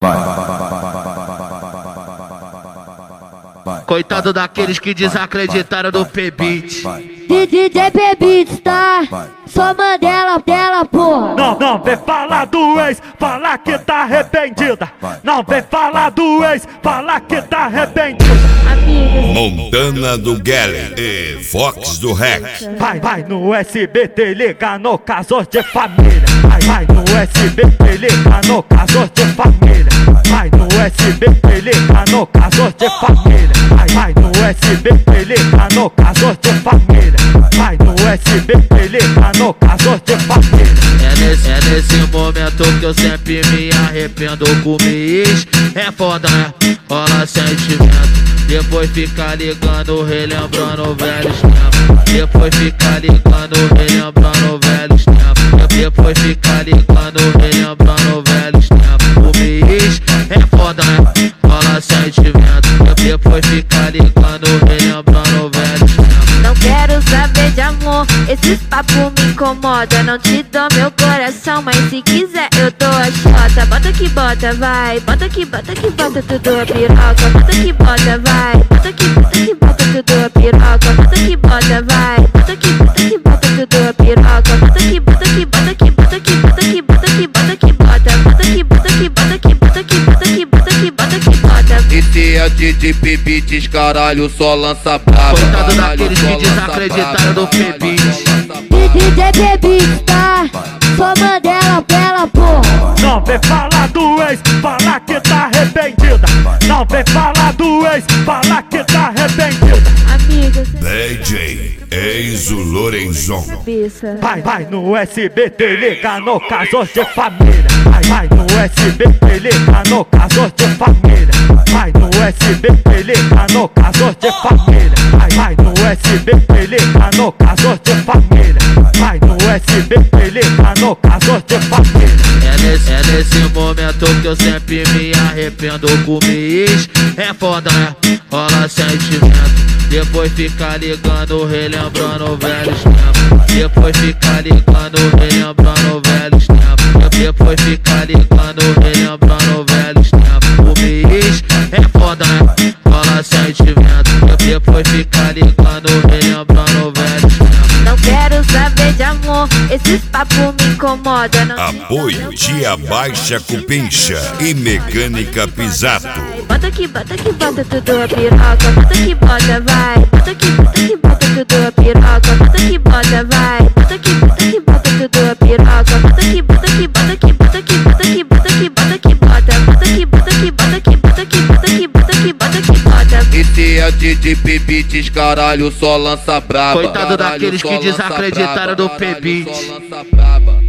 Coitado daqueles que desacreditaram do P-Beat. DJ P-Beat, tá? Só Mandela, porra. Não vem falar do ex, falar que tá arrependida. Não vem falar do ex, falar que tá arrependida. Montana do Galley e Fox do Rex. Vai no SBT, liga no Casos de Família. Vai no SBT, liga no Casos de Família. Vai no SBT, liga no Casos de Família. Vai no SBT, liga no Casos de Família. Vai no SBT, liga no Casos de Família. É nesse momento que eu sempre me arrependo com me ex. É foda, né? Rola sentimento. Depois fica ligando, relembrando velhos tempos. Depois fica ligando, relembrando velhos tempos. Depois fica ligando, relembrando velhos tempos. O mês é foda, né? Rola sentimento. Depois fica ligando, relembrando velhos tempos. Não quero saber de amor, esses papos me incomodam. Não te dou meu coração, mas se quiser eu dou a chota. Bota que bota, vai. Bota que bota tudo a piroca. Bota que bota, vai. Bota que bota tudo a piroca. Bota que bota, vai. Bota que bota tudo a piroca. Bota que bota que bota que bota que bota que bota que bota que bota. Bota que bota que bota que bota que bota que bota que bota que bota. Esse é DJ P-Beats, caralho, só lança brava. Coitado daqueles que desacreditaram do P-Beat. DJ P-Beat, tá? Só Mandela, porra. Não vem falar do ex, falar que tá arrependida. Não vem falar do ex, falar que tá arrependida. Amiga, DJ Enzo Lorenzon. Vai no SBT, liga no Casos de Família. Vai no SBT, liga no Casos de Família. Vai no SBT, liga no Casos de Família. Vai no SBT, liga no Casos de Família. Vai no SBT, liga no Casos de Família. É nesse momento que eu sempre me arrependo com me ex. É foda, né? Rola sentimento. Depois fica ligando, relembrando velhos tempos. Depois fica ligando, relembrando velhos tempos. Depois fica ligando, relembrando velhos tempos. O mês é foda, né? Rola sentimento. Depois fica ligando, relembrando velhos tempos. não quero saber de amor, esses papos me incomodam. Apoio Tia Baixa Cupincha e Mecânica Pisato. Bota tudo a piroca. Bota que bota, vai. Bota que bota tudo a piroca. Bota que bota, vai. Bota que bota tudo a piroca. Bota que bota que bota que bota que bota que bota que bota que bota. Bota que bota que bota que bota que bota que bota que bota que bota. Esse é DJ P-Beats, caralho, só lança braba. Coitado daqueles que desacreditaram do P-Beat. Só lança braba.